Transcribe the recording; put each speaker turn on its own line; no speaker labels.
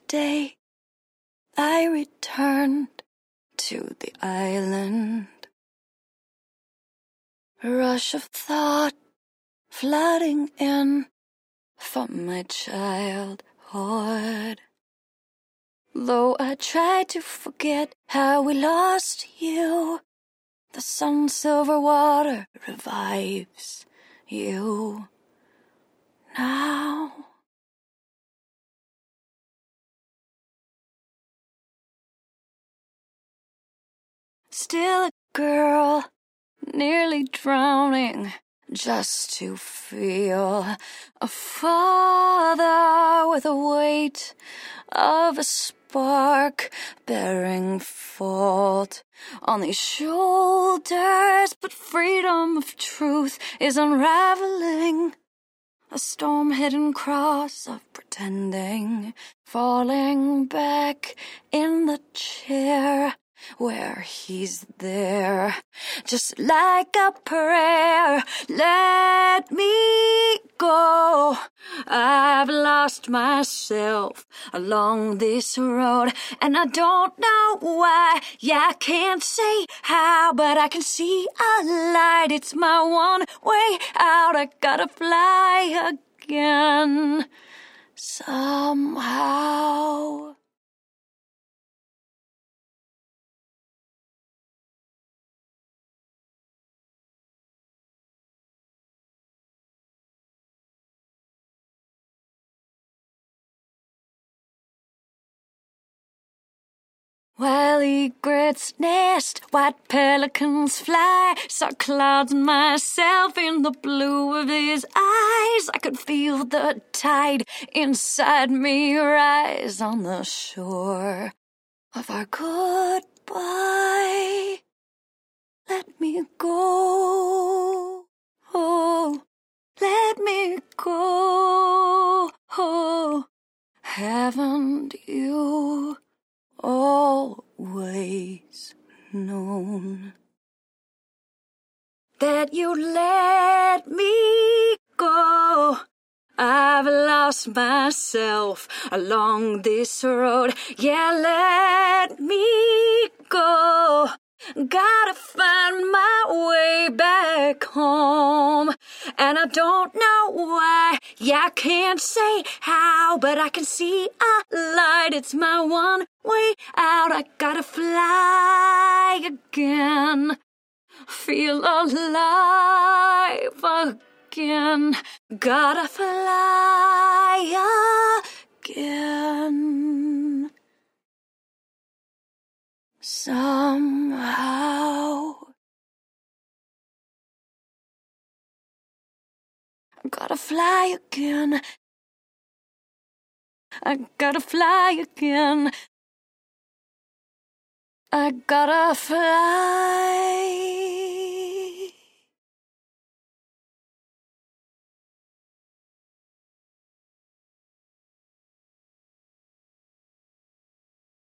day I returned to the island. A rush of thought flooding in from my childhood. Though I tried to forget how we lost you, the sun's silver water revives you now. Still a girl, nearly drowning, just to feel a father with the weight of a spark bearing fault on these shoulders. But freedom of truth is unraveling, a storm-hidden cross of pretending, falling back in the chair where he's there, just like a prayer. Let me go. I've lost myself along this road, and I don't know why. Yeah, I can't say how, but I can see a light. It's my one way out. I gotta fly again somehow. While egrets nest, white pelicans fly, saw clouds and myself in the blue of his eyes. I could feel the tide inside me rise on the shore of our goodbye. Let me go, oh, let me go, oh, haven't you always known that you let me go? I've lost myself along this road. Yeah, let me go. Gotta find my way back home, and I don't know why. Yeah, I can't say how, but I can see a light. It's my one way out. I gotta fly again, feel alive again. Gotta fly again somehow. I gotta fly again. I gotta fly again. I gotta fly